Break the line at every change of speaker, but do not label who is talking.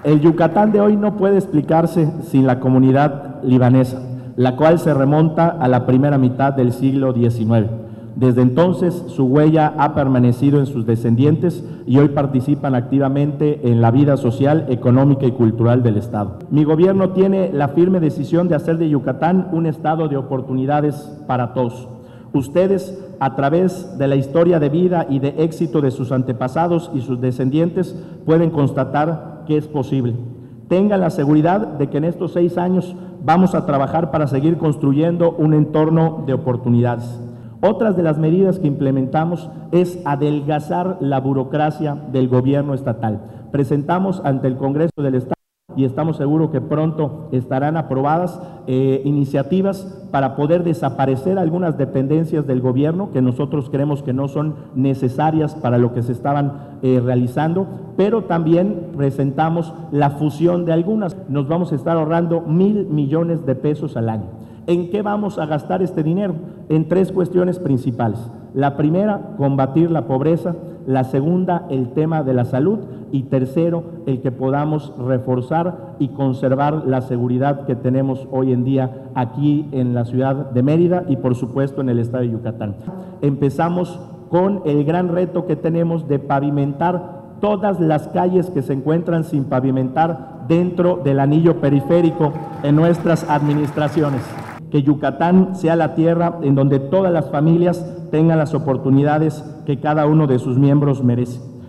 El Yucatán de hoy no puede explicarse sin la comunidad libanesa, la cual se remonta a la primera mitad del siglo XIX. Desde entonces, su huella ha permanecido en sus descendientes y hoy participan activamente en la vida social, económica y cultural del Estado. Mi gobierno tiene la firme decisión de hacer de Yucatán un estado de oportunidades para todos. Ustedes, a través de la historia de vida y de éxito de sus antepasados y sus descendientes, pueden constatar que es posible. Tengan la seguridad de que en estos 6 años vamos a trabajar para seguir construyendo un entorno de oportunidades. Otras de las medidas que implementamos es adelgazar la burocracia del gobierno estatal. Presentamos ante el Congreso del Estado y estamos seguros que pronto estarán aprobadas iniciativas para poder desaparecer algunas dependencias del gobierno que nosotros creemos que no son necesarias para lo que se estaban realizando, pero también presentamos la fusión de algunas. Nos vamos a estar ahorrando 1,000 millones de pesos al año. ¿En qué vamos a gastar este dinero? En 3 cuestiones principales. La primera, combatir la pobreza. La segunda, el tema de la salud. Y tercero, el que podamos reforzar y conservar la seguridad que tenemos hoy en día aquí en la ciudad de Mérida y por supuesto en el estado de Yucatán. Empezamos con el gran reto que tenemos de pavimentar todas las calles que se encuentran sin pavimentar dentro del anillo periférico en nuestras administraciones. Que Yucatán sea la tierra en donde todas las familias tengan las oportunidades que cada uno de sus miembros merece.